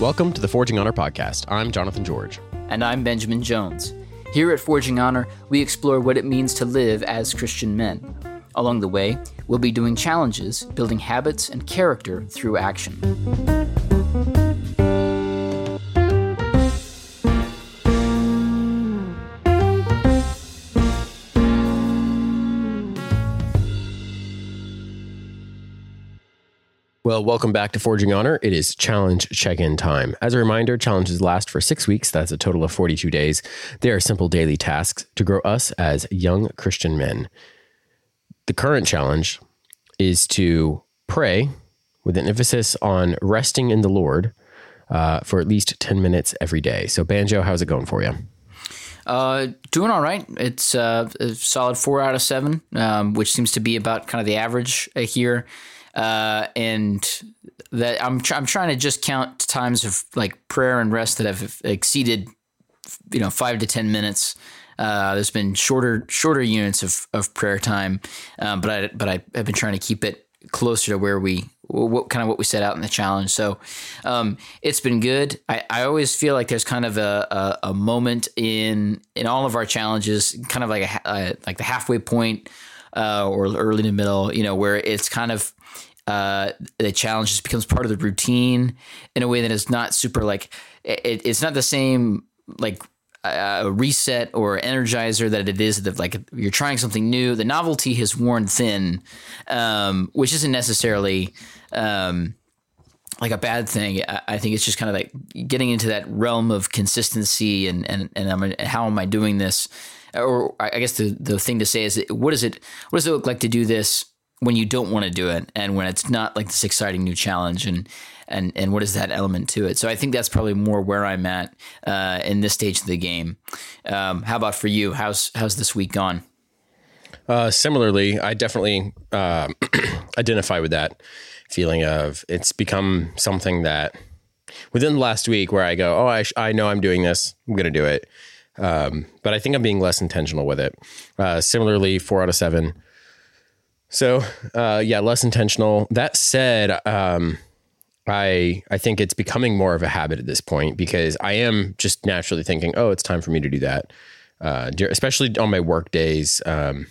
Welcome to the Forging Honor podcast. I'm Jonathan George. And I'm Benjamin Jones. Here at Forging Honor, we explore what it means to live as Christian men. Along the way, we'll be doing challenges, building habits and character through action. Well, welcome back to Forging Honor. It is challenge check-in time. As a reminder, challenges last for 6 weeks. That's a total of 42 days. They are simple daily tasks to grow us as young Christian men. The current challenge is to pray with an emphasis on resting in the Lord for at least 10 minutes every day. So, Banjo, how's it going for you? Doing all right. It's a solid 4 out of 7, which seems to be about kind of the average here. And that I'm trying to just count times of like prayer and rest that have exceeded, 5 to 10 minutes. There's been shorter units of prayer time, but I have been trying to keep it closer to where what we set out in the challenge. So, it's been good. I always feel like there's kind of a moment in all of our challenges, kind of like like the halfway point, or early in the middle, where it's kind of, the challenge just becomes part of the routine in a way that is not super it's not the same reset or energizer that it is that like you're trying something new. The novelty has worn thin, which isn't necessarily like a bad thing. I think it's just kind of like getting into that realm of consistency and how am I doing this? Or I guess the thing to say is, what does it look like to do this when you don't want to do it, and when it's not like this exciting new challenge, and what is that element to it? So I think that's probably more where I'm at in this stage of the game. How about for you? How's this week gone? Similarly, I definitely identify with that feeling of it's become something that within the last week where I go, I know I'm doing this, I'm going to do it. But I think I'm being less intentional with it. Similarly, 4 out of 7. So, less intentional. That said, I think it's becoming more of a habit at this point because I am just naturally thinking, it's time for me to do that, especially on my work days.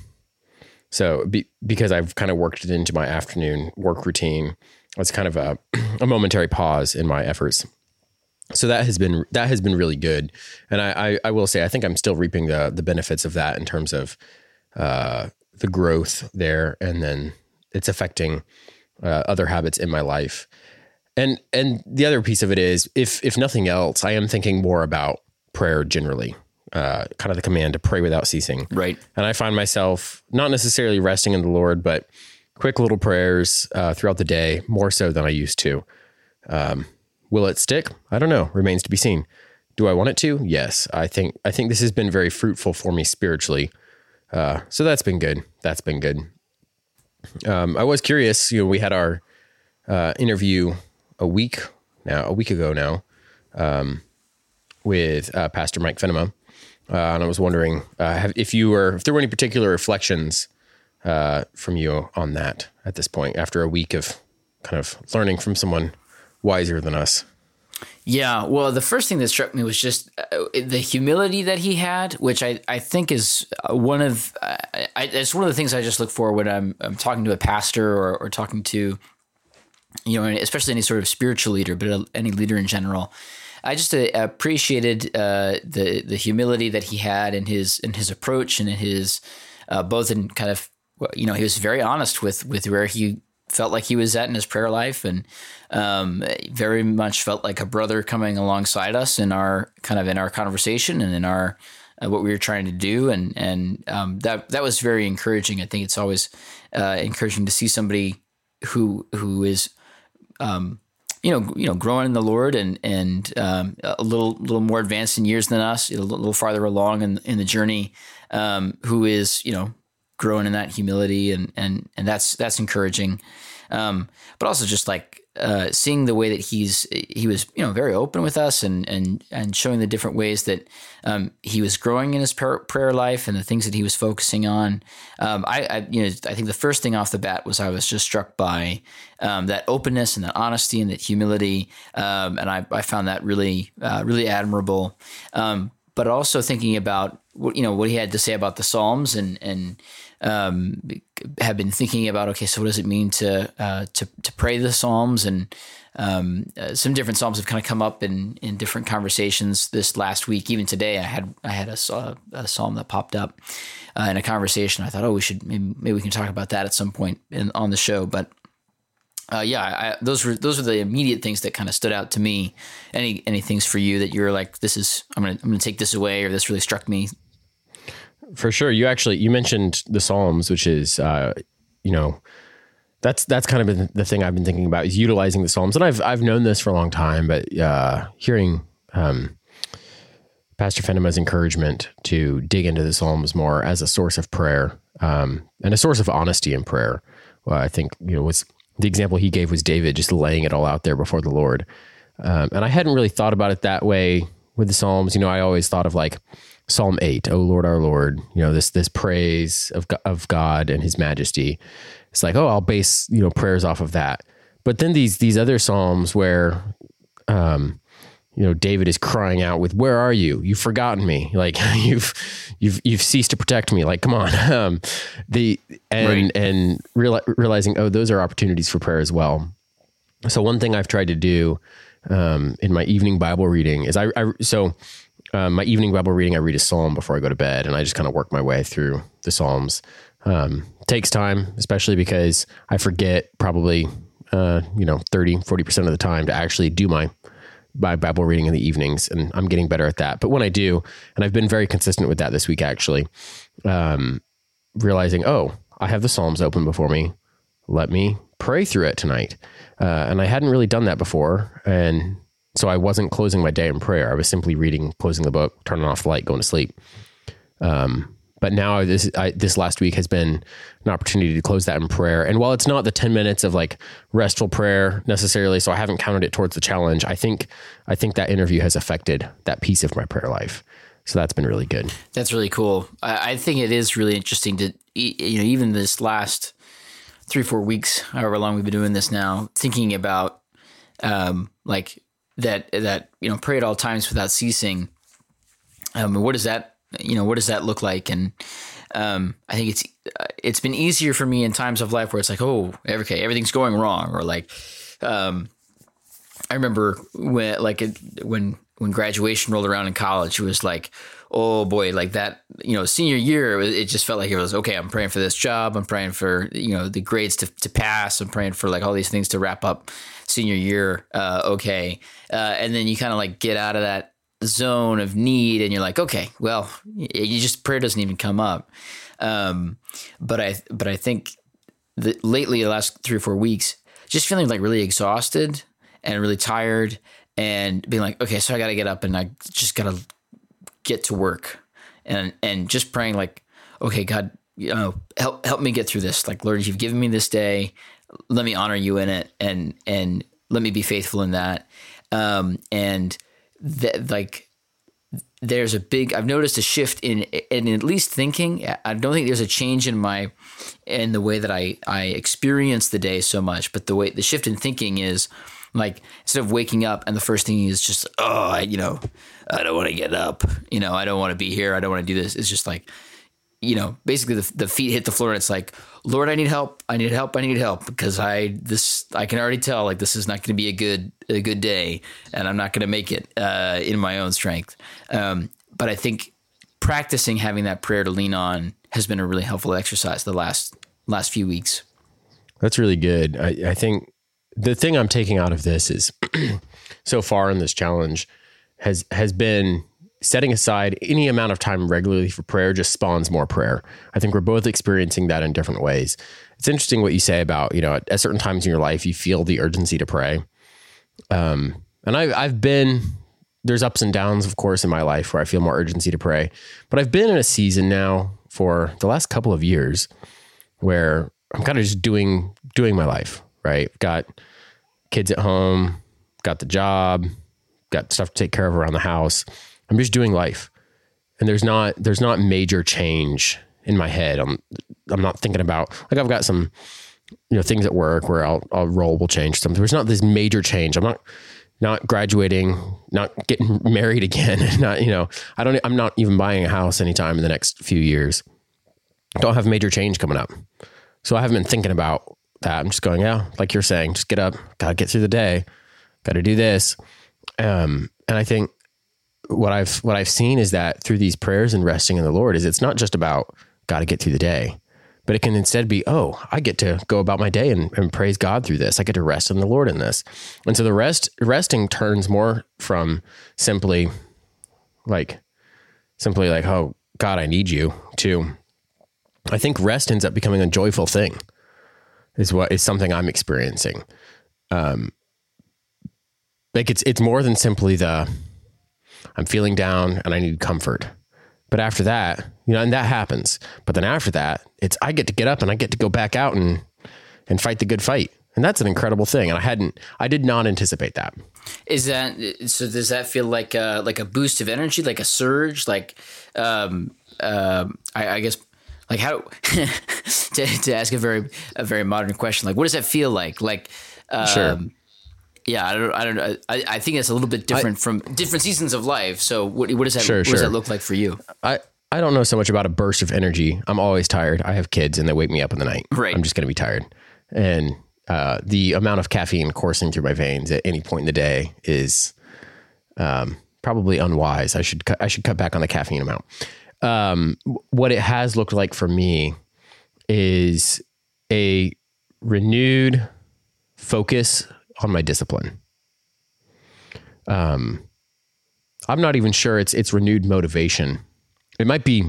Because I've kind of worked it into my afternoon work routine, it's kind of a momentary pause in my efforts. So that has been really good. And I will say, I think I'm still reaping the benefits of that in terms of, the growth there, and then it's affecting other habits in my life. And the other piece of it is, if nothing else, I am thinking more about prayer generally, kind of the command to pray without ceasing. Right. And I find myself not necessarily resting in the Lord, but quick little prayers throughout the day, more so than I used to. Will it stick? I don't know. Remains to be seen. Do I want it to? Yes. I think this has been very fruitful for me spiritually. So that's been good. I was curious, we had our, interview a week ago now, with, Pastor Mike Fenema. And I was wondering, if there were any particular reflections, from you on that at this point, after a week of kind of learning from someone wiser than us. Yeah, well, the first thing that struck me was just the humility that he had, which I think is it's one of the things I just look for when I'm talking to a pastor or talking to, especially any sort of spiritual leader, but any leader in general. I just appreciated the humility that he had in his approach and in his both in kind of, he was very honest with where he felt like he was at in his prayer life, and very much felt like a brother coming alongside us in our conversation and in our what we were trying to do, and that was very encouraging. I think it's always encouraging to see somebody who is growing in the Lord and a little more advanced in years than us, a little farther along in the journey, who is growing in that humility, and that's encouraging. But also just like seeing the way that he was, very open with us and showing the different ways that he was growing in his prayer life and the things that he was focusing on. I think the first thing off the bat was I was just struck by that openness and that honesty and that humility, and I found that really really admirable. But also thinking about what he had to say about the Psalms and have been thinking about, okay, so what does it mean to pray the Psalms? And some different Psalms have kind of come up in different conversations this last week. Even today, I had a Psalm that popped up in a conversation. I thought, we should maybe we can talk about that at some point on the show. But those were the immediate things that kind of stood out to me. Any things for you that you're like, I'm gonna take this away, or this really struck me? For sure. You mentioned the Psalms, which is, that's kind of been the thing I've been thinking about, is utilizing the Psalms. And I've known this for a long time, but hearing Pastor Fenema's encouragement to dig into the Psalms more as a source of prayer and a source of honesty in prayer. Well, I think, was the example he gave was David just laying it all out there before the Lord. And I hadn't really thought about it that way with the Psalms. I always thought of like Psalm 8, "O Lord, our Lord," this praise of God and his majesty. It's like, I'll base, prayers off of that. But then these other Psalms where, David is crying out with, "Where are you? You've forgotten me. Like you've ceased to protect me. Like, come on." Realizing, those are opportunities for prayer as well. So one thing I've tried to do, in my evening Bible reading is my evening Bible reading, I read a Psalm before I go to bed, and I just kind of work my way through the Psalms. Takes time, especially because I forget probably, 30-40% of the time to actually do my Bible reading in the evenings. And I'm getting better at that. But when I do, and I've been very consistent with that this week, actually, realizing, I have the Psalms open before me. Let me pray through it tonight. And I hadn't really done that before. And so I wasn't closing my day in prayer. I was simply reading, closing the book, turning off the light, going to sleep. But now this last week has been an opportunity to close that in prayer. And while it's not the 10 minutes of like restful prayer necessarily, so I haven't counted it towards the challenge, I think that interview has affected that piece of my prayer life. So that's been really good. That's really cool. I think it is really interesting to, even this last 3-4 weeks, however long we've been doing this now, thinking about like that pray at all times without ceasing. What does that look like? And I think it's been easier for me in times of life where it's like, everything's going wrong, or like I remember when graduation rolled around in college, it was like, oh boy, like that, senior year, it just felt like it was, okay, I'm praying for this job. I'm praying for, the grades to pass. I'm praying for like all these things to wrap up senior year. And then you kind of like get out of that zone of need and you're like, okay, well, prayer doesn't even come up. But I think that lately, the last 3 or 4 weeks, just feeling like really exhausted and really tired and being like, okay, so I got to get up and I just got to get to work and just praying like, okay, God, help me get through this. Like, Lord, you've given me this day. Let me honor you in it and let me be faithful in that. And that, like, there's I've noticed a shift in at least thinking. I don't think there's a change in the way that I experience the day so much, but the shift in thinking is like, instead of waking up and the first thing is just, I don't want to get up, I don't want to be here. I don't want to do this. It's just like, basically the feet hit the floor and it's like, Lord, I need help. I need help. I need help, because I can already tell, like, this is not going to be a good day, and I'm not going to make it in my own strength. But I think practicing having that prayer to lean on has been a really helpful exercise the last few weeks. That's really good. I think the thing I'm taking out of this is so far in this challenge has been setting aside any amount of time regularly for prayer just spawns more prayer. I think we're both experiencing that in different ways. It's interesting what you say about, at certain times in your life, you feel the urgency to pray. And there's ups and downs, of course, in my life where I feel more urgency to pray, but I've been in a season now for the last couple of years where I'm kind of just doing my life, right? Got kids at home, got the job, got stuff to take care of around the house. I'm just doing life. And there's not major change in my head. I'm not thinking about, like, I've got some, things at work where I'll role will change something. There's not this major change. I'm not graduating, not getting married again. I'm not even buying a house anytime in the next few years. Don't have major change coming up. So I haven't been thinking about that. I'm just going, yeah, like you're saying, just get up, gotta get through the day, gotta do this. And I think what I've seen is that through these prayers and resting in the Lord is it's not just about gotta get through the day, but it can instead be, I get to go about my day and praise God through this. I get to rest in the Lord in this. And so the resting turns more from simply like, oh God, I need you, to, I think rest ends up becoming a joyful thing is something I'm experiencing. Like it's more than simply I'm feeling down and I need comfort. But after that, and that happens. But then after that, I get to get up and I get to go back out and fight the good fight. And that's an incredible thing. And I did not anticipate that. Is that, so does that feel like a boost of energy, like a surge? Like, I guess, like how, to ask a very modern question, like, what does that feel like? Like, sure. Yeah, I don't know. I think it's a little bit different from different seasons of life. So what does that, sure. What does that look like for you? I don't know so much about a burst of energy. I'm always tired. I have kids and they wake me up in the night. Right. I'm just going to be tired. And the amount of caffeine coursing through my veins at any point in the day is probably unwise. I should cut back on the caffeine amount. What it has looked like for me is a renewed focus on my discipline. I'm not even sure it's renewed motivation. It might be.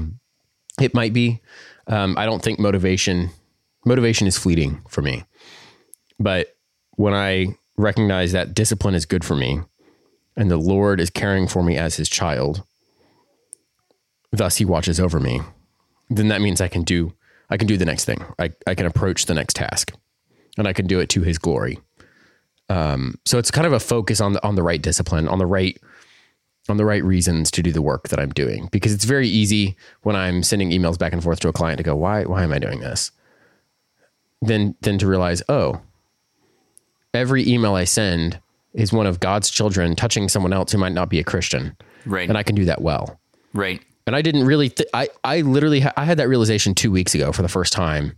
I don't think motivation is fleeting for me. But when I recognize that discipline is good for me and the Lord is caring for me as his child, thus he watches over me, then that means I can do the next thing. I can approach the next task and I can do it to his glory. So it's kind of a focus on the right discipline, on the right reasons to do the work that I'm doing, because it's very easy when I'm sending emails back and forth to a client to go, why am I doing this? Then to realize, every email I send is one of God's children touching someone else who might not be a Christian. Right. And I can do that well. Right. And I didn't really, I literally, I had that realization 2 weeks ago for the first time.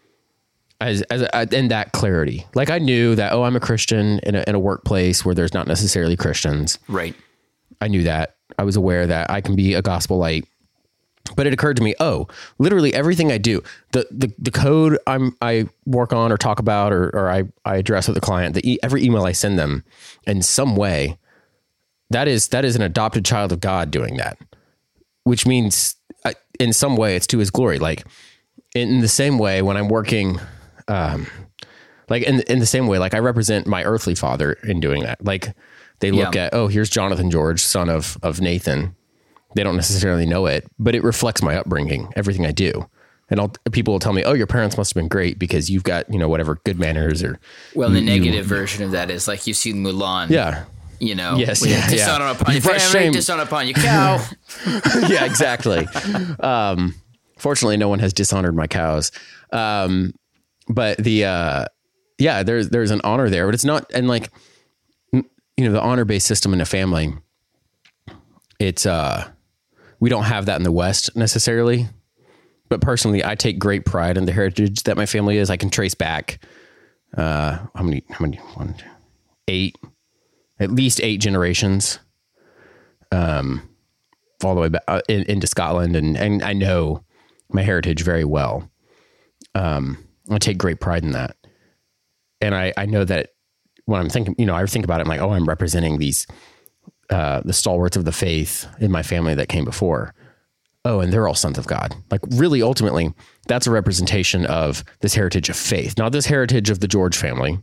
And that clarity, like I knew that, I'm a Christian in a workplace where there's not necessarily Christians. Right. I knew that. I was aware that I can be a gospel light, but it occurred to me, literally everything I do, the code I work on or talk about, or I address with the client, every email I send them in some way, that is an adopted child of God doing that, which means in some way it's to his glory. Like in the same way when I'm working, like in the same way, like I represent my earthly father in doing that. Like they look at, here's Jonathan George, son of Nathan. They don't necessarily know it, but it reflects my upbringing, everything I do. And people will tell me, your parents must have been great because you've got, whatever, good manners or. Well, the negative version of that is like you've seen Mulan. Yeah. Yes, dishonor upon your family, dishonor upon your cow. Yeah, exactly. Fortunately, no one has dishonored my cows. But there's an honor there, but it's not, and like, the honor-based system in a family, it's, we don't have that in the West necessarily, but personally, I take great pride in the heritage that my family is. I can trace back, how many, 8, at least 8 generations, all the way back into Scotland. And I know my heritage very well. I take great pride in that. And I know that when I'm thinking, I think about it, I'm like, I'm representing these, the stalwarts of the faith in my family that came before. And they're all sons of God. Like really, ultimately, that's a representation of this heritage of faith, not this heritage of the George family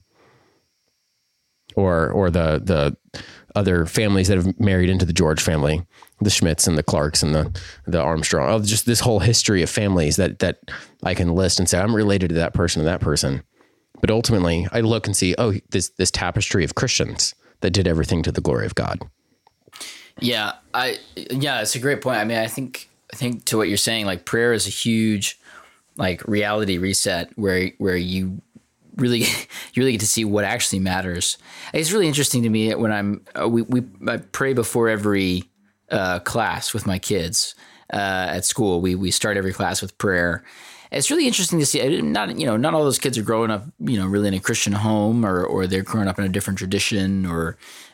or the other families that have married into the George family, the Schmitz and the Clarks and the Armstrong, just this whole history of families that I can list and say, I'm related to that person and that person. But ultimately, I look and see, oh, this tapestry of Christians that did everything to the glory of God. Yeah, it's a great point. I mean, I think to what you're saying, like prayer is a huge like reality reset where you really get to see what actually matters. It's really interesting to me when I pray before every class with my kids at school. We start every class with prayer. It's really interesting to see. Not all those kids are growing up, really in a Christian home, or they're growing up in a different tradition, or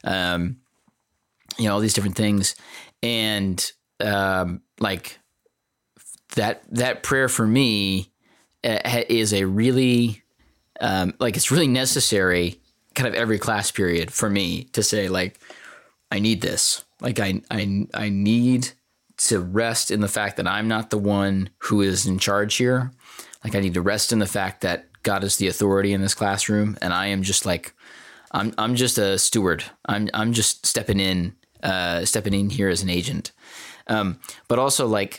all these different things, and like that prayer for me is a really it's really necessary, kind of every class period for me to say like, I need this. Like I need to rest in the fact that I'm not the one who is in charge here. Like I need to rest in the fact that God is the authority in this classroom, and I am just like, I'm just a steward. I'm just stepping in here as an agent. But also like,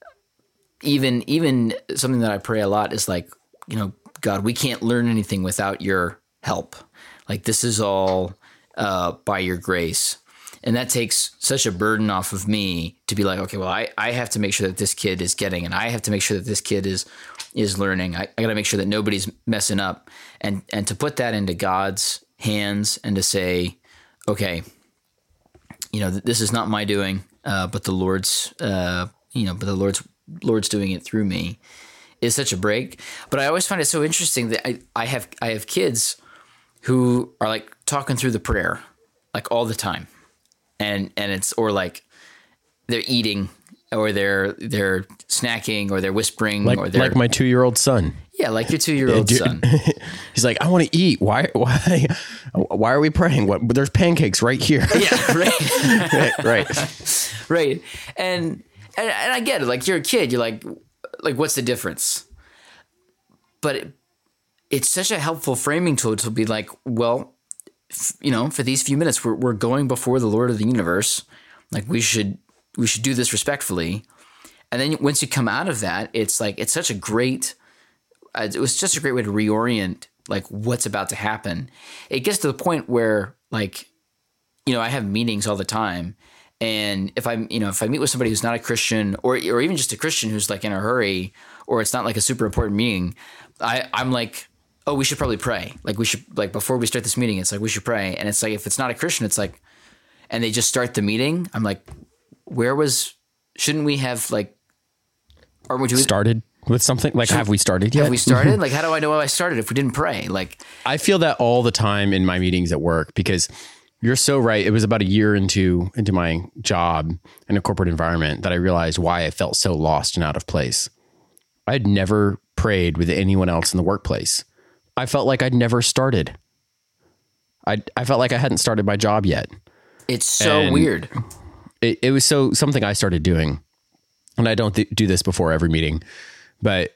even something that I pray a lot is like, God, we can't learn anything without your help. Like this is all by your grace. And that takes such a burden off of me to be like, okay, well, I have to make sure that this kid is getting, and I have to make sure that this kid is learning. I got to make sure that nobody's messing up, and to put that into God's hands and to say, okay, this is not my doing, but the Lord's, Lord's doing it through me, is such a break. But I always find it so interesting that I have kids who are like talking through the prayer like all the time. And it's, or like they're eating, or they're snacking, or they're whispering, like, or they're like my 2-year-old son. Yeah, like your 2-year-old son. He's like, I want to eat. Why are we praying? What? There's pancakes right here. Yeah, right. right. And I get it. Like you're a kid. You're like what's the difference? But it's such a helpful framing tool to be like, well, for these few minutes, we're going before the Lord of the universe. Like we should do this respectfully. And then once you come out of that, it's like, it's such a great, it was just a great way to reorient like what's about to happen. It gets to the point where like, I have meetings all the time. And if I meet with somebody who's not a Christian, or even just a Christian who's like in a hurry, or it's not like a super important meeting, I'm like, oh, we should probably pray. Like we should, like before we start this meeting, it's like, we should pray. And it's like, if it's not a Christian, it's like, and they just start the meeting. I'm like, shouldn't we have like, or would you started with something? Like, have we started yet? Have we started? Like, how do I know I started if we didn't pray? Like, I feel that all the time in my meetings at work, because you're so right. It was about a year into my job in a corporate environment that I realized why I felt so lost and out of place. I had never prayed with anyone else in the workplace. I felt like I'd never started. I felt like I hadn't started my job yet. It's so weird. It was something I started doing, and I don't do this before every meeting, but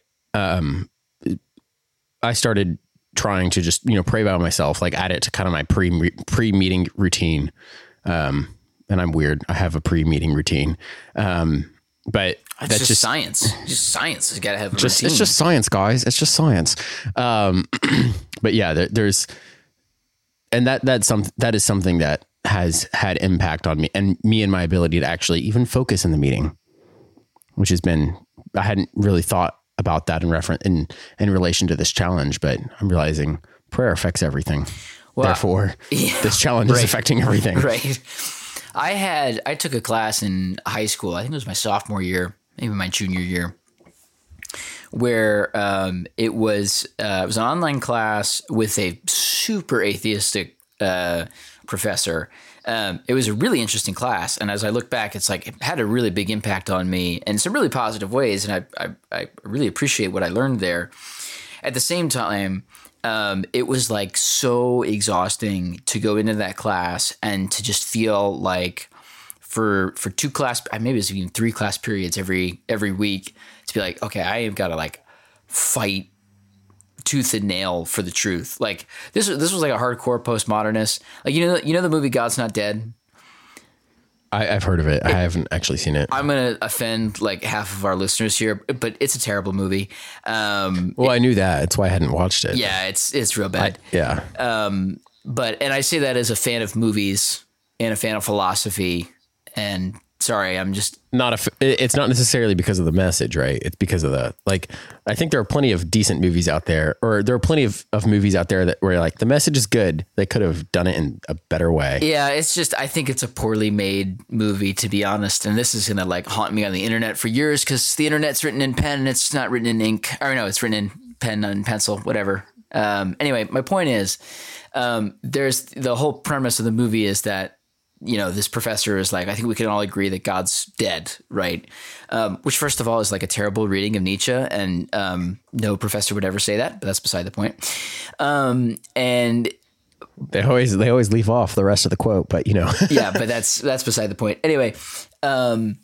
I started trying to just, pray by myself, like add it to kind of my pre-meeting routine. And I'm weird. I have a pre-meeting routine. But that's just science. Just science. You got to have a routine. It's just science, guys. It's just science. But yeah, there's, and that is something that has had impact on me and my ability to actually even focus in the meeting, which has been, I hadn't really thought about that in relation to this challenge, but I'm realizing prayer affects everything. Well, therefore, this challenge is affecting everything. Right. I took a class in high school. I think it was my sophomore year, maybe my junior year, where it was an online class with a super atheistic professor. It was a really interesting class, and as I look back, it's like it had a really big impact on me in some really positive ways, and I really appreciate what I learned there. At the same time, it was like so exhausting to go into that class and to just feel like for 2 class, maybe it was even 3 class periods every week, to be like, okay, I have got to like fight tooth and nail for the truth. Like this was like a hardcore postmodernist. Like, you know the movie God's Not Dead? I've heard of it. I haven't actually seen it. I'm gonna offend like half of our listeners here, but it's a terrible movie. Well, I knew that. That's why I hadn't watched it. Yeah, it's real bad. Yeah. And I say that as a fan of movies and a fan of philosophy. And sorry, I'm just it's not necessarily because of the message, right? It's because of I think there are plenty of decent movies out there, or there are plenty of movies out there that where like the message is good. They could have done it in a better way. Yeah, it's just, I think it's a poorly made movie, to be honest. And this is going to like haunt me on the internet for years because the internet's written in pen and it's not written in ink. Or no, it's written in pen and pencil, whatever. Anyway, my point is, there's the whole premise of the movie is that, you know, this professor is like, I think we can all agree that God's dead, right? Which, first of all, is like a terrible reading of Nietzsche, and no professor would ever say that, but that's beside the point. And they always leave off the rest of the quote, but you know, yeah, but that's beside the point. Anyway, in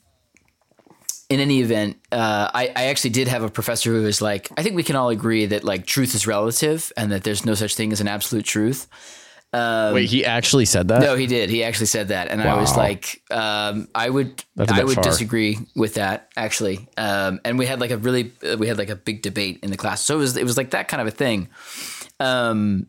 any event, I actually did have a professor who was like, I think we can all agree that like truth is relative and that there's no such thing as an absolute truth. Wait, he actually said that? No, he did. He actually said that. And wow. I was like, I would disagree with that actually. And we had like a big debate in the class. So it was like that kind of a thing. But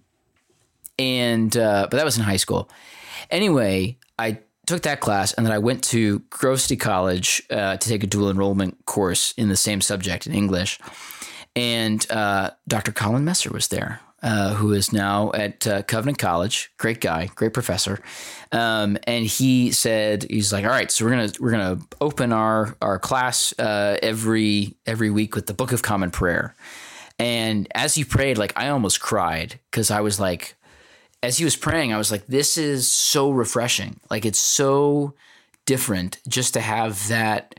that was in high school. Anyway, I took that class and then I went to Grove City College, to take a dual enrollment course in the same subject in English. And, Dr. Colin Messer was there. Who is now at Covenant College. Great guy, great professor. And he said, he's like, all right, so we're gonna open our class every week with the Book of Common Prayer. And as he prayed, like I almost cried because I was like, as he was praying, I was like, this is so refreshing. Like it's so different just to have that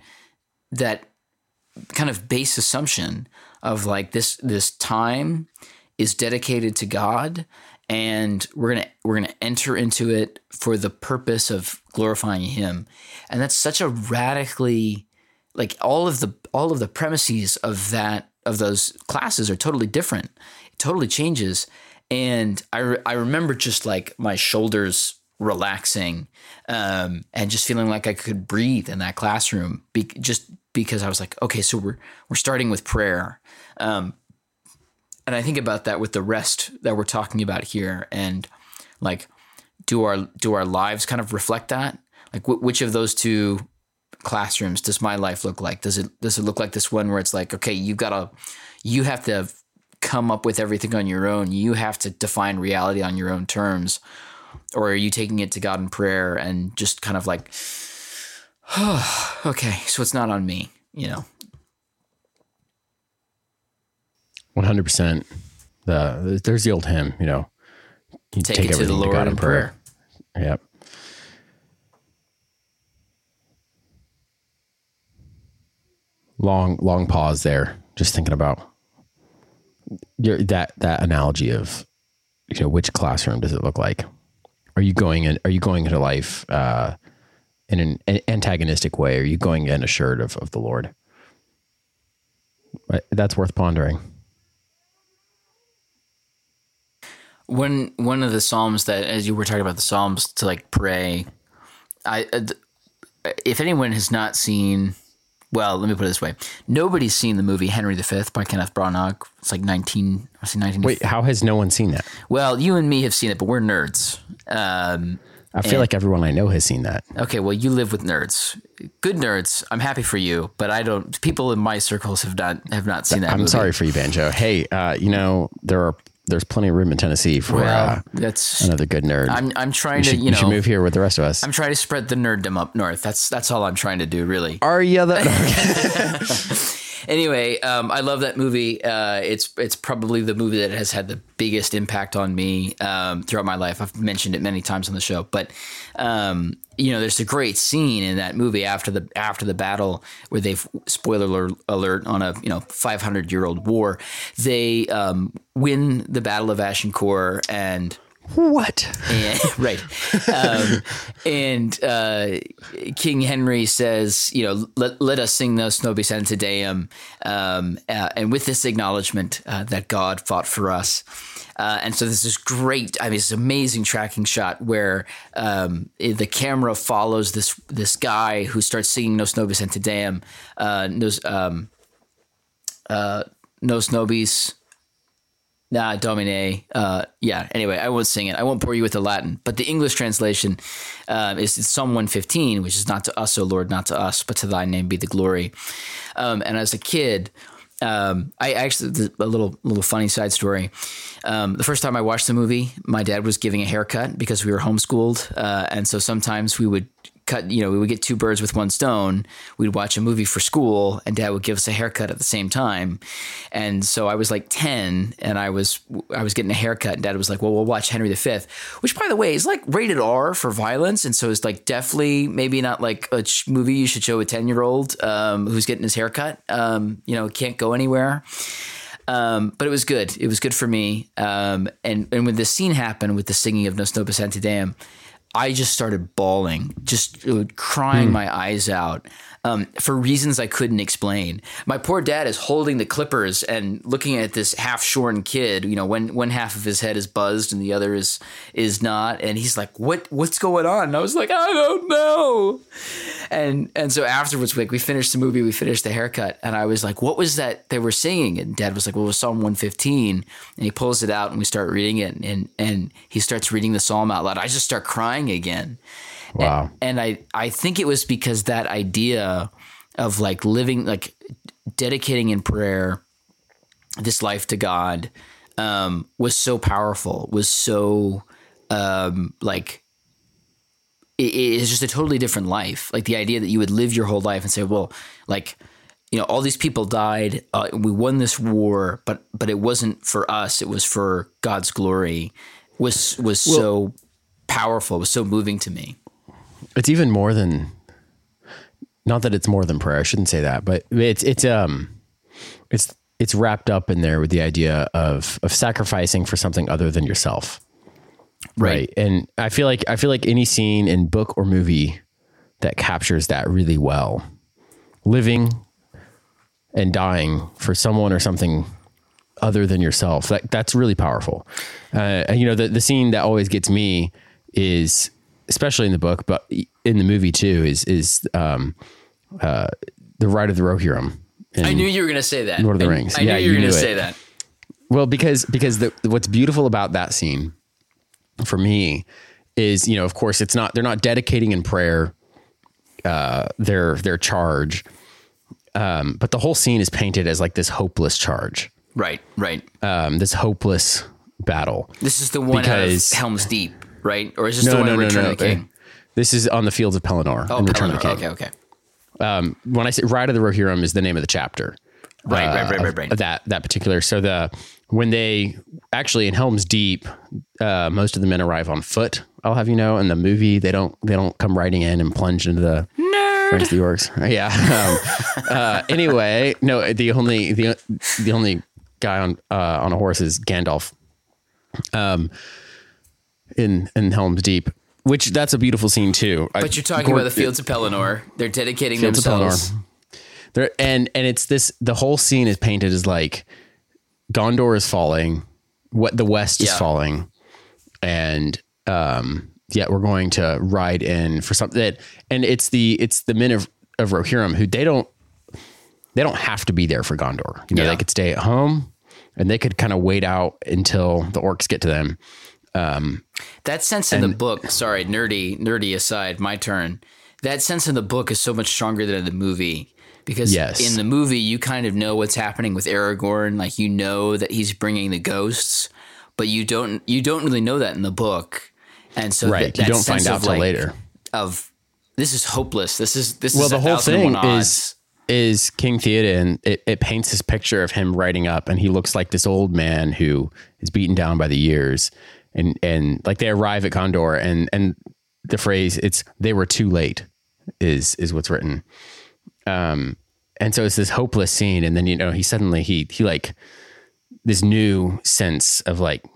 kind of base assumption of like this time is dedicated to God, and we're gonna enter into it for the purpose of glorifying Him, and that's such a radically like all of the premises of those classes are totally different. It totally changes, and I remember just like my shoulders relaxing, and just feeling like I could breathe in that classroom, just because I was like, okay, so we're starting with prayer. And I think about that with the rest that we're talking about here, and like, do our lives kind of reflect that? Like, which of those two classrooms does my life look like? Does it look like this one where it's like, okay, you have to come up with everything on your own. You have to define reality on your own terms, or are you taking it to God in prayer and just kind of like, oh, okay, so it's not on me, you know? 100%. There's the old hymn, you know, you take it to the Lord in prayer. Yep. Long pause there, just thinking about that analogy of, you know, which classroom does it look like? Are you going into life in an antagonistic way? Are you going in assured of the Lord? That's worth pondering. One of the Psalms that, as you were talking about the Psalms to like pray, if anyone has not seen, well, let me put it this way. Nobody's seen the movie Henry V by Kenneth Branagh. It's like 19. Wait, how has no one seen that? Well, you and me have seen it, but we're nerds. I feel like everyone I know has seen that. Okay, well, you live with nerds. Good nerds. I'm happy for you, but I don't. People in my circles have not seen that. I'm movie. Sorry for you, Banjo. Hey, you know, there's plenty of room in Tennessee for that's another good nerd. I'm trying to, you should move here with the rest of us. I'm trying to spread the nerddom up north. That's all I'm trying to do, really. Are you that? Anyway, I love that movie. It's probably the movie that has had the biggest impact on me throughout my life. I've mentioned it many times on the show, but you know, there's a great scene in that movie after the battle where they've, spoiler alert, on a 500-year-old war, they win the Battle of Agincourt, and What? And, right. And King Henry says, let us sing Nos Nobis Ante Deum, and with this acknowledgement that God fought for us. And so there's this great, this amazing tracking shot where the camera follows this guy who starts singing Nos Nobis Ante Deum, Nos Nobis Domine. Anyway, I won't sing it. I won't bore you with the Latin. But the English translation is Psalm 115, which is not to us, O Lord, not to us, but to thy name be the glory. And as a kid, I actually, a little funny side story. The first time I watched the movie, my dad was giving a haircut because we were homeschooled. And so sometimes we would we would get two birds with one stone. We'd watch a movie for school and dad would give us a haircut at the same time. And so I was like 10 and I was getting a haircut and dad was like, well, we'll watch Henry V, which by the way is like rated R for violence. And so it's like definitely maybe not like a movie you should show a 10-year-old who's getting his haircut, can't go anywhere. But it was good. It was good for me. And when the scene happened with the singing of Nos Nobis Ante Deum, I just started bawling, just crying my eyes out for reasons I couldn't explain. My poor dad is holding the clippers and looking at this half-shorn kid. One half of his head is buzzed and the other is not. And he's like, "What's going on?" And I was like, "I don't know." And so afterwards, we finished the movie, we finished the haircut, and I was like, "What was that they were singing?" And dad was like, "Well, it was Psalm 115." And he pulls it out and we start reading it, and he starts reading the psalm out loud. I just start crying again. Wow. And I think it was because that idea of like living, like dedicating in prayer this life to God was so powerful, was so it is just a totally different life. Like the idea that you would live your whole life and say, well, like, all these people died, we won this war, but it wasn't for us, it was for God's glory, was so powerful, was so moving to me. It's even more than, not that it's more than prayer. I shouldn't say that, but it's wrapped up in there with the idea of sacrificing for something other than yourself. Right. And I feel like any scene in book or movie that captures that really well, living and dying for someone or something other than yourself, that's really powerful. The scene that always gets me is, especially in the book, but in the movie too, is the Ride of the Rohirrim. I knew you were going to say that. Lord of the Rings. I knew you were going to say that. Well, because what's beautiful about that scene for me is, of course they're not dedicating in prayer their charge. But the whole scene is painted as like this hopeless charge. Right. This hopeless battle. This is the one out of Helm's Deep, right? Or is this the one in Return of the King? This is on the fields of Pelennor in Return of the King. Okay. When I say Ride of the Rohirrim is the name of the chapter. Right. That particular. So when they actually in Helm's Deep, most of the men arrive on foot. I'll have you know, in the movie they don't come riding in and plunge into the Friends of the Orcs. Yeah. Anyway, no. The only guy on a horse is Gandalf. In Helm's Deep, which that's a beautiful scene too. But you're talking about the Fields of Pelennor. They're dedicating themselves. And it's this. The whole scene is painted as like Gondor is falling, what the West is falling, and yet we're going to ride in for something that, and it's the men of Rohirrim who they don't have to be there for Gondor. They could stay at home and they could kind of wait out until the orcs get to them. That sense in the book, sorry, nerdy aside, my turn. That sense in the book is so much stronger than in the movie. Because in the movie, you kind of know what's happening with Aragorn. Like, you know that he's bringing the ghosts, but you don't really know that in the book. And so that you don't find out till later. Of this is hopeless. This is the whole thing is King Theoden. It paints this picture of him riding up, and he looks like this old man who is beaten down by the years. And like they arrive at Gondor, and the phrase "they were too late" is what's written. And so it's this hopeless scene. And then, he suddenly, he like this new sense of like,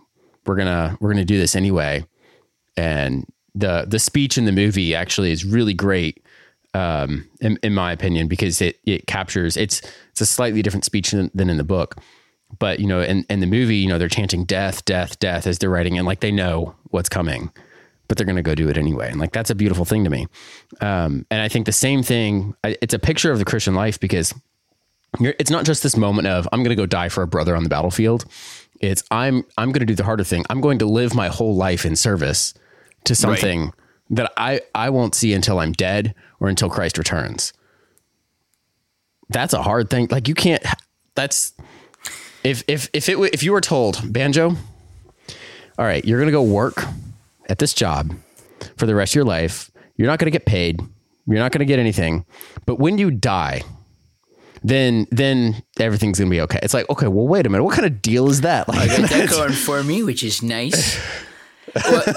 we're gonna do this anyway. And the speech in the movie actually is really great, in my opinion, because it captures it's a slightly different speech than in the book. But, you know, in the movie, you know, they're chanting death, death, death as they're writing, and like they know what's coming, but they're going to go do it anyway. And like, that's a beautiful thing to me. And I think the same thing, it's a picture of the Christian life, because it's not just this moment of, I'm going to go die for a brother on the battlefield. It's I'm going to do the harder thing. I'm going to live my whole life in service to something that I won't see until I'm dead or until Christ returns. That's a hard thing. Like, you can't, that's, if you were told, Banjo, all right, you're going to go work at this job for the rest of your life. You're not going to get paid. You're not going to get anything. But when you die, then everything's going to be okay. It's like, okay, well, wait a minute. What kind of deal is that? Like, I got that going for me, which is nice. For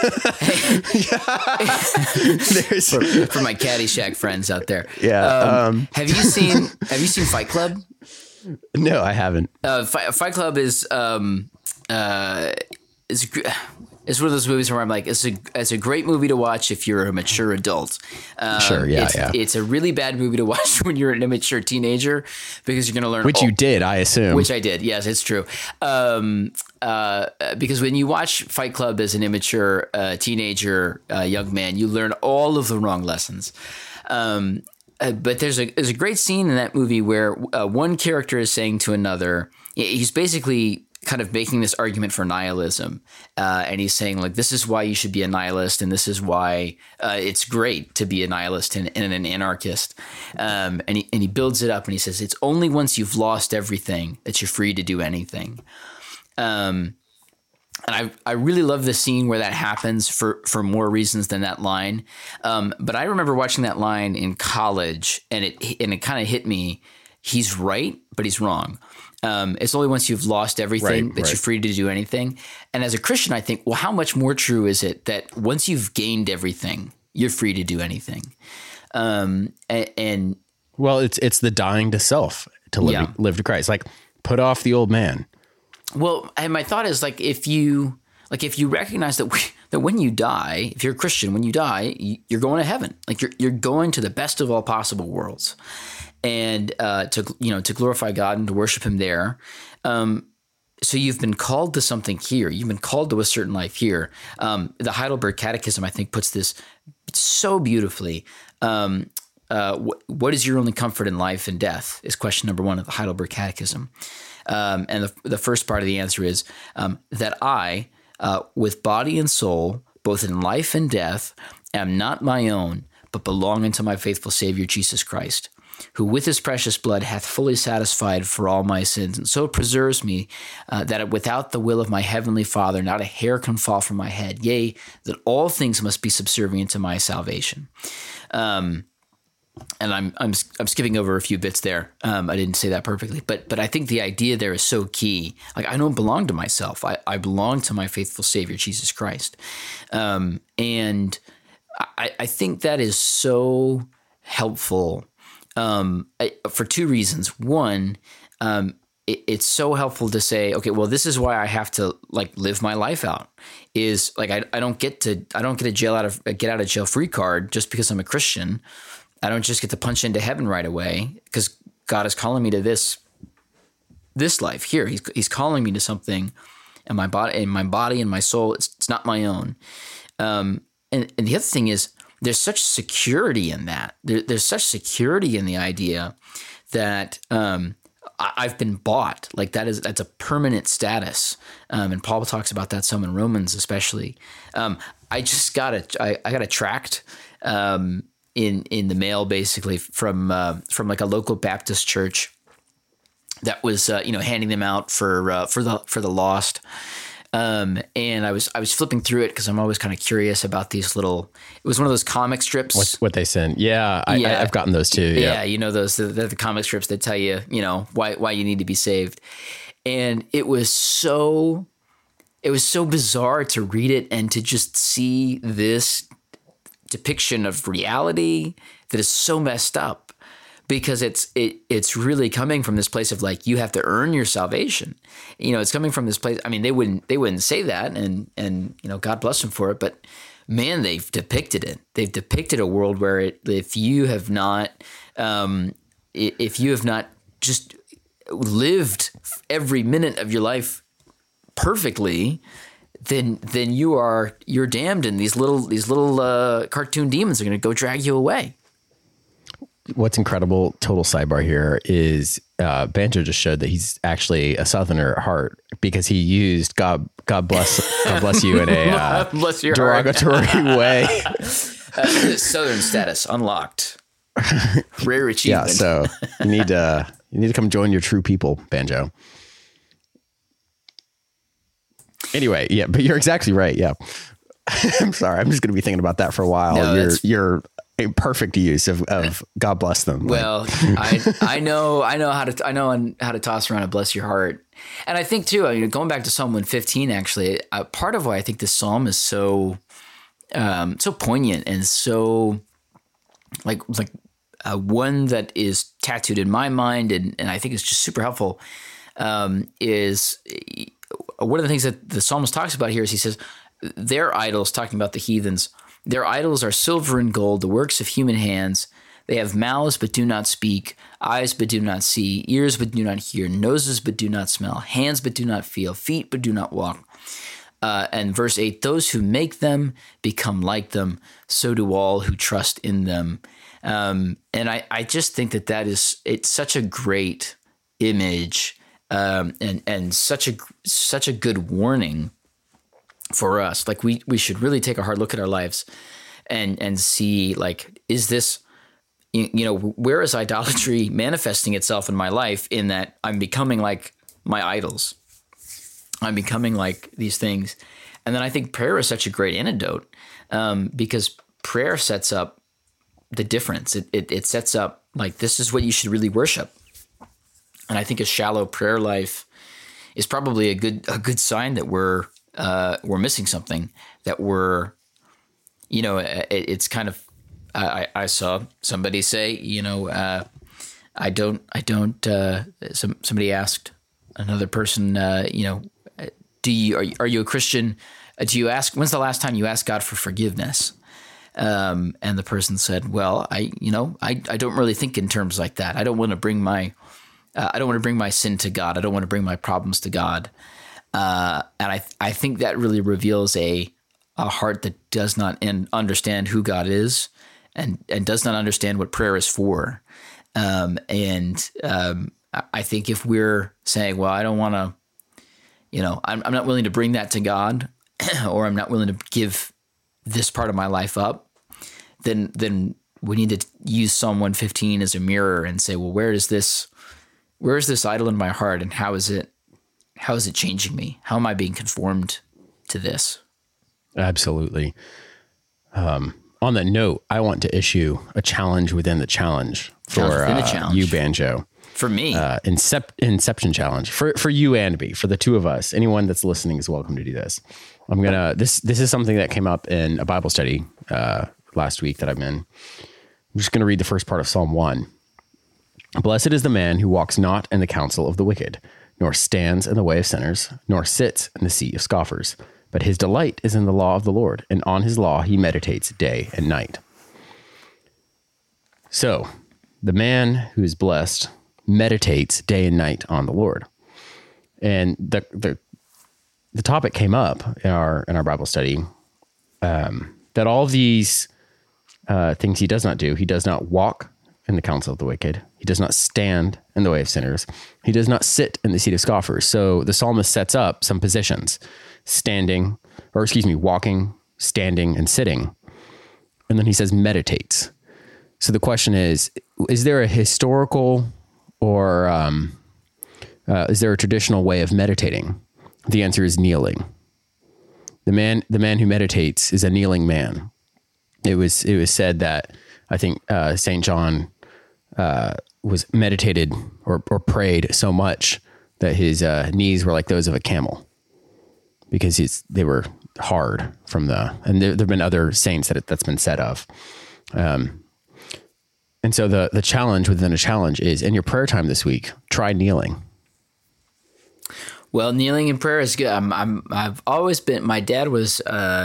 my Caddyshack friends out there. Yeah. Have you seen Fight Club? No, I haven't. Fight Club is it's one of those movies where I'm like, it's a great movie to watch if you're a mature adult. Sure, yeah, it's a really bad movie to watch when you're an immature teenager, because you're going to learn. Which you did, I assume. Which I did. Yes, it's true. Because when you watch Fight Club as an immature teenager, young man, you learn all of the wrong lessons. But there's a great scene in that movie where one character is saying to another, he's basically kind of making this argument for nihilism. And he's saying, like, this is why you should be a nihilist, and this is why it's great to be a nihilist and an anarchist. And he builds it up, and he says, it's only once you've lost everything that you're free to do anything. And I really love the scene where that happens for more reasons than that line. But I remember watching that line in college, and it kind of hit me. He's right, but he's wrong. It's only once you've lost everything that you're free to do anything. And as a Christian, I think, well, how much more true is it that once you've gained everything, you're free to do anything? And well, it's the dying to self to live to Christ. Like, put off the old man. Well, and my thought is, like, if you recognize that when you die, if you're a Christian, when you die, you're going to heaven. Like, you're going to the best of all possible worlds, and to glorify God and to worship Him there. So you've been called to something here. You've been called to a certain life here. The Heidelberg Catechism, I think, puts this so beautifully. What is your only comfort in life and death is question number 1 of the Heidelberg Catechism. And the first part of the answer is that I, with body and soul, both in life and death, am not my own, but belong unto my faithful Savior, Jesus Christ, who with his precious blood hath fully satisfied for all my sins, and so preserves me that without the will of my heavenly Father, not a hair can fall from my head, yea, that all things must be subservient to my salvation. And I'm skipping over a few bits there. I didn't say that perfectly, but I think the idea there is so key. Like, I don't belong to myself. I belong to my faithful Savior, Jesus Christ. And I think that is so helpful for 2 reasons. One, it's so helpful to say, okay, well, this is why I have to, like, live my life out. Is like I don't get a get out of jail free card just because I'm a Christian. I don't just get to punch into heaven right away, because God is calling me to this life here. He's calling me to something, and my body and my soul, it's not my own. And the other thing is, there's such security in that. There's such security in the idea that I've been bought. Like, that's a permanent status. And Paul talks about that some in Romans, especially. I just got a tract in the mail, basically from like a local Baptist church that was handing them out for the lost. And I was flipping through it because I'm always kind of curious about these little. It was one of those comic strips. What they send? Yeah, I've gotten those too. Yeah, those the comic strips that tell you why you need to be saved. And it was so bizarre to read it and to just see this depiction of reality that is so messed up. because it's really coming from this place of like, you have to earn your salvation. It's coming from this place. I mean, they wouldn't say that, and God bless them for it, but man, they've depicted it. They've depicted a world where if you have not just lived every minute of your life perfectly, then you're damned, and these little cartoon demons are going to go drag you away. What's incredible, total sidebar here, is Banjo just showed that he's actually a Southerner at heart, because he used God bless you in a bless your derogatory way. Southern status unlocked. Rare achievement. Yeah, so you need to come join your true people, Banjo. Anyway, yeah, but you're exactly right. Yeah. I'm sorry. I'm just going to be thinking about that for a while. No, you're a perfect use of God bless them. Well, I know how to toss around a bless your heart. And I think too, going back to Psalm 115, actually, part of why I think this Psalm is so poignant and so like one that is tattooed in my mind, and I think it's just super helpful, is one of the things that the psalmist talks about here is he says, their idols, talking about the heathens, their idols are silver and gold, the works of human hands. They have mouths but do not speak, eyes but do not see, ears but do not hear, noses but do not smell, hands but do not feel, feet but do not walk. And verse 8, those who make them become like them, so do all who trust in them. And I just think it's such a great image, and such a good warning for us. Like we should really take a hard look at our lives and see, like, is this, where is idolatry manifesting itself in my life, in that I'm becoming like my idols? I'm becoming like these things. And then I think prayer is such a great antidote, because prayer sets up the difference. It sets up, like, this is what you should really worship. And I think a shallow prayer life is probably a good sign that we're missing something, that we're, it's kind of, I saw somebody say, somebody asked another person, are you a Christian? Do you ask, when's the last time you asked God for forgiveness? And the person said, well, I don't really think in terms like that. I don't want to bring my sin to God. I don't want to bring my problems to God. And I think that really reveals a heart that does not understand who God is, and does not understand what prayer is for. I think if we're saying, well, I don't want to, I'm not willing to bring that to God, or I'm not willing to give this part of my life up, then we need to use Psalm 115 as a mirror and say, well, where is this idol in my heart, and how is it changing me? How am I being conformed to this? Absolutely. On that note, I want to issue a challenge within the challenge for you, Banjo. For me, Inception challenge for you and me, for the two of us. Anyone that's listening is welcome to do this. I'm gonna. This is something that came up in a Bible study last week that I'm in. I'm just gonna read the first part of Psalm 1. Blessed is the man who walks not in the counsel of the wicked, nor stands in the way of sinners, nor sits in the seat of scoffers. But his delight is in the law of the Lord, and on his law he meditates day and night. So, the man who is blessed meditates day and night on the Lord. And the topic came up in our Bible study, that all of these things he does not do. He does not walk in the counsel of the wicked. He does not stand in the way of sinners. He does not sit in the seat of scoffers. So the psalmist sets up some positions: walking, standing, and sitting. And then he says meditates. So the question is there a historical or is there a traditional way of meditating? The answer is kneeling. The man who meditates is a kneeling man. It was said that, I think St. John was meditated or prayed so much that his knees were like those of a camel, because they were hard from and there have been other saints that's been said of. And so the challenge within a challenge is, in your prayer time this week, try kneeling. Well, kneeling in prayer is good. I've always been. My dad is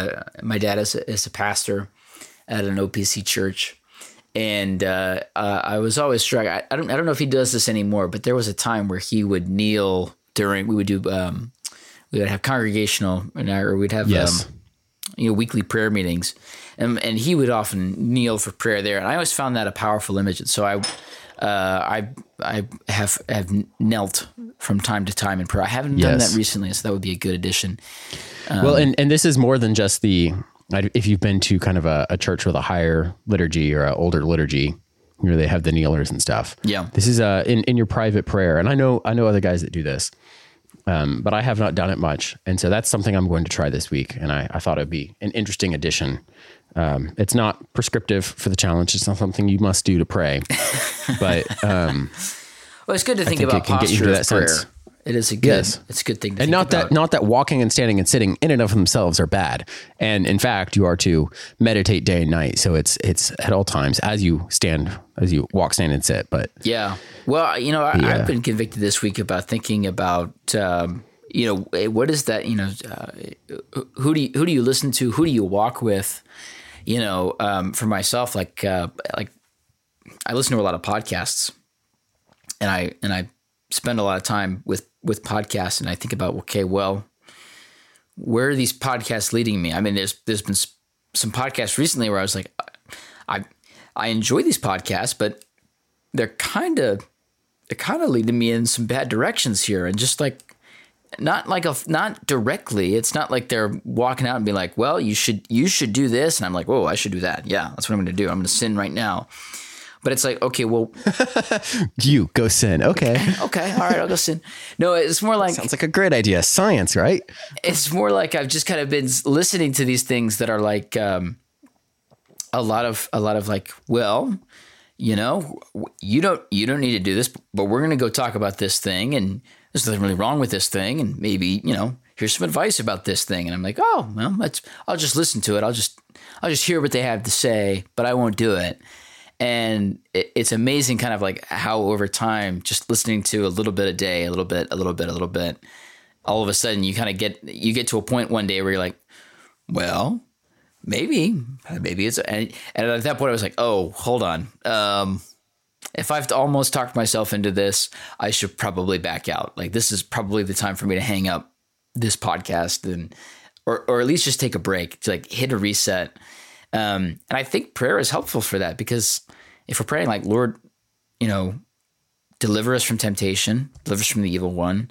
a pastor at an OPC church, and I was always struck. I don't know if he does this anymore, but there was a time where he would kneel during. We would have congregational, or we'd have weekly prayer meetings, and he would often kneel for prayer there, and I always found that a powerful image. And so I have knelt from time to time in prayer. I haven't done that recently, so that would be a good addition. Well, and this is more than just if you've been to kind of a church with a higher liturgy or an older liturgy, they have the kneelers and stuff. Yeah. This is in your private prayer. And I know other guys that do this, but I have not done it much. And so that's something I'm going to try this week. And I thought it'd be an interesting addition. It's not prescriptive for the challenge. It's not something you must do to pray, but, well, it's good to think about posture of prayer. Sense. It is it's a good thing to think about. And not that walking and standing and sitting in and of themselves are bad. And in fact, you are to meditate day and night. So it's at all times as you walk, stand, and sit. But yeah, well, I've been convicted this week about thinking about, what is that, who do you listen to? Who do you walk with? For myself, like I listen to a lot of podcasts, and I spend a lot of time with podcasts, and I think about, okay, well, where are these podcasts leading me? I mean, there's been some podcasts recently where I was like, I enjoy these podcasts, but they're kind of leading me in some bad directions here, and just like not directly. It's not like they're walking out and being like, well, you should do this, and I'm like, whoa, I should do that. Yeah, that's what I'm going to do. I'm going to sin right now. But it's like, okay, well, you go sin. Okay. Okay. All right. I'll go sin. No, it's more like, sounds like a great idea. Science, right? It's more like I've just kind of been listening to these things that are like, a lot of like, well, you don't need to do this, but we're going to go talk about this thing, and there's nothing really wrong with this thing. And maybe, here's some advice about this thing. And I'm like, oh, well, I'll just listen to it. I'll just hear what they have to say, but I won't do it. And it's amazing kind of like how over time, just listening to a little bit a day, a little bit, all of a sudden you kind of get to a point one day where you're like, well, maybe it's, and at that point I was like, oh, hold on. If I've almost talked myself into this, I should probably back out. Like, this is probably the time for me to hang up this podcast or at least just take a break, to like hit a reset. And I think prayer is helpful for that, because if we're praying like, Lord, deliver us from temptation, deliver us from the evil one,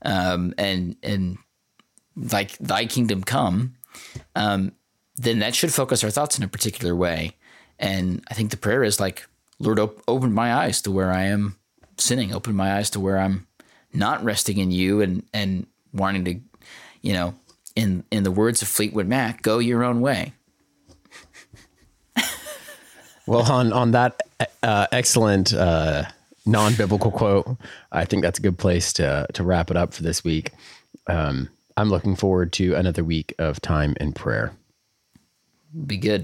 and like thy kingdom come, then that should focus our thoughts in a particular way. And I think the prayer is like, Lord, open my eyes to where I am sinning, open my eyes to where I'm not resting in you and wanting to, in the words of Fleetwood Mac, go your own way. Well, on that excellent non-biblical quote, I think that's a good place to wrap it up for this week. I'm looking forward to another week of time in prayer. Be good.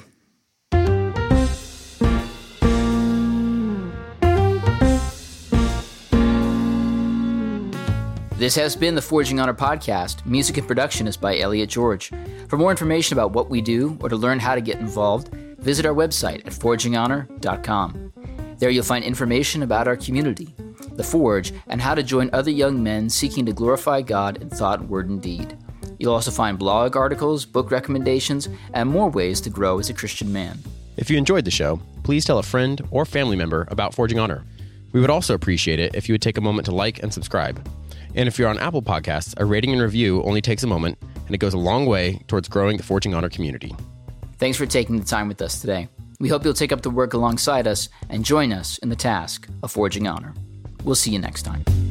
This has been the Forging Honor podcast. Music and production is by Elliot George. For more information about what we do or to learn how to get involved, visit our website at forginghonor.com. There you'll find information about our community, The Forge, and how to join other young men seeking to glorify God in thought, word, and deed. You'll also find blog articles, book recommendations, and more ways to grow as a Christian man. If you enjoyed the show, please tell a friend or family member about Forging Honor. We would also appreciate it if you would take a moment to like and subscribe. And if you're on Apple Podcasts, a rating and review only takes a moment, and it goes a long way towards growing the Forging Honor community. Thanks for taking the time with us today. We hope you'll take up the work alongside us and join us in the task of Forging Honor. We'll see you next time.